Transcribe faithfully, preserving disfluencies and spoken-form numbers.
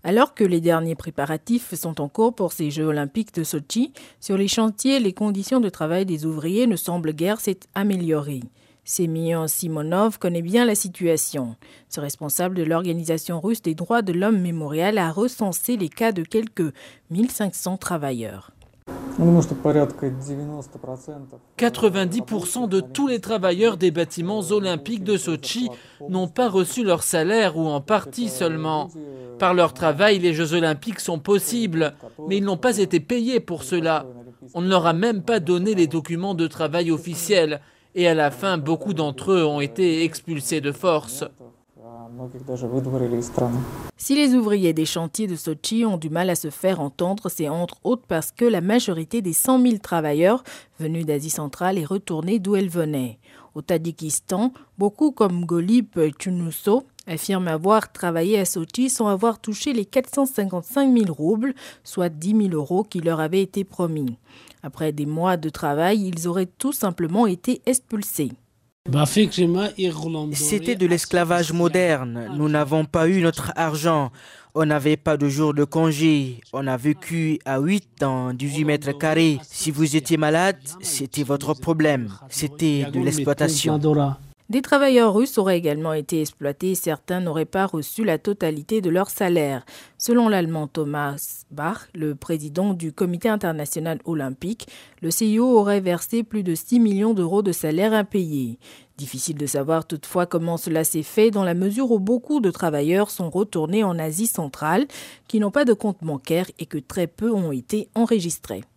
Alors que les derniers préparatifs sont en cours pour ces Jeux olympiques de Sotchi, sur les chantiers, les conditions de travail des ouvriers ne semblent guère s'être améliorées. Semyon Simonov connaît bien la situation. Ce responsable de l'organisation russe des droits de l'homme Mémorial a recensé les cas de quelques mille cinq cents travailleurs. quatre-vingt-dix pour cent de tous les travailleurs des bâtiments olympiques de Sotchi n'ont pas reçu leur salaire ou en partie seulement. Par leur travail, les Jeux olympiques sont possibles, mais ils n'ont pas été payés pour cela. On ne leur a même pas donné les documents de travail officiels et à la fin, beaucoup d'entre eux ont été expulsés de force. Si les ouvriers des chantiers de Sotchi ont du mal à se faire entendre, c'est entre autres parce que la majorité des cent mille travailleurs venus d'Asie centrale est retournée d'où elle venait. Au Tadjikistan, beaucoup comme Golip Chunuso affirment avoir travaillé à Sotchi sans avoir touché les quatre cent cinquante-cinq mille roubles, soit dix mille euros qui leur avaient été promis. Après des mois de travail, ils auraient tout simplement été expulsés. C'était de l'esclavage moderne. Nous n'avons pas eu notre argent. On n'avait pas de jour de congé. On a vécu à huit dans dix-huit mètres carrés. Si vous étiez malade, c'était votre problème. C'était de l'exploitation. Des travailleurs russes auraient également été exploités et certains n'auraient pas reçu la totalité de leur salaire. Selon l'Allemand Thomas Bach, le président du Comité international olympique, le C I O aurait versé plus de six millions d'euros de salaire impayés. Difficile de savoir toutefois comment cela s'est fait dans la mesure où beaucoup de travailleurs sont retournés en Asie centrale, qui n'ont pas de compte bancaire et que très peu ont été enregistrés.